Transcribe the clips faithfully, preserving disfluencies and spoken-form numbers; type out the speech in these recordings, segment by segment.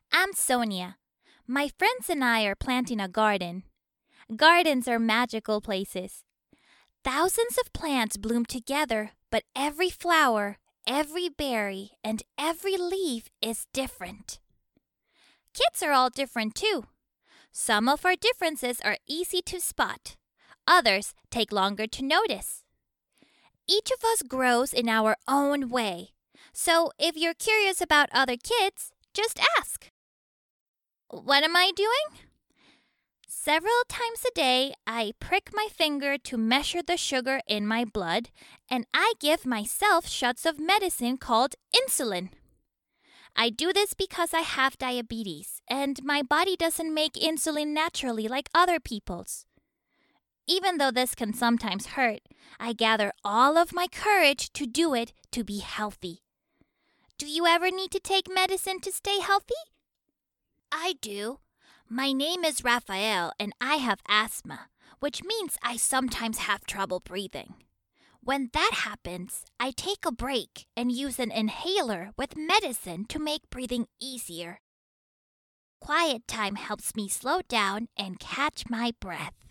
I'm Sonia. My friends and I are planting a garden. Gardens are magical places. Thousands of plants bloom together, but every flower, every berry, and every leaf is different. Kids are all different too. Some of our differences are easy to spot. Others take longer to notice. Each of us grows in our own way. So if you're curious about other kids, just ask. What am I doing? Several times a day, I prick my finger to measure the sugar in my blood, and I give myself shots of medicine called insulin. I do this because I have diabetes, and my body doesn't make insulin naturally like other people's. Even though this can sometimes hurt, I gather all of my courage to do it to be healthy. Do you ever need to take medicine to stay healthy? I do. My name is Raphael, and I have asthma, which means I sometimes have trouble breathing. When that happens, I take a break and use an inhaler with medicine to make breathing easier. Quiet time helps me slow down and catch my breath.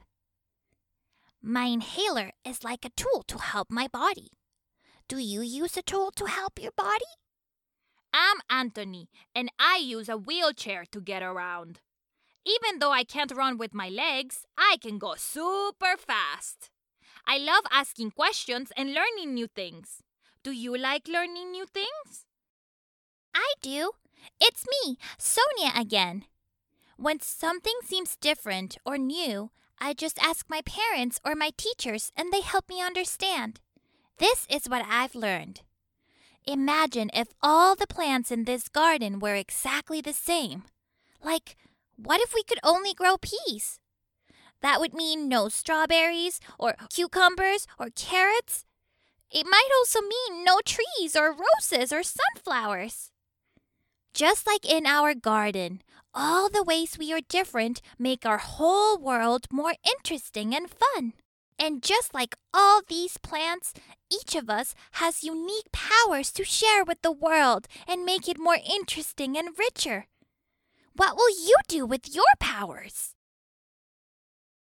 My inhaler is like a tool to help my body. Do you use a tool to help your body? I'm Anthony, and I use a wheelchair to get around. Even though I can't run with my legs, I can go super fast. I love asking questions and learning new things. Do you like learning new things? I do. It's me, Sonia again. When something seems different or new, I just ask my parents or my teachers and they help me understand. This is what I've learned. Imagine if all the plants in this garden were exactly the same. Like, what if we could only grow peas? That would mean no strawberries or cucumbers or carrots. It might also mean no trees or roses or sunflowers. Just like in our garden, all the ways we are different make our whole world more interesting and fun. And just like all these plants, each of us has unique powers to share with the world and make it more interesting and richer. What will you do with your powers?